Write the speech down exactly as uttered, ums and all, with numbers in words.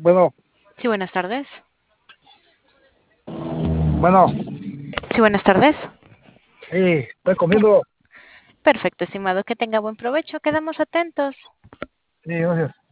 Bueno, Sí, buenas tardes. bueno, Sí, buenas tardes. sí, estoy comiendo. Perfecto, estimado. Que tenga buen provecho. Quedamos atentos. Sí, gracias.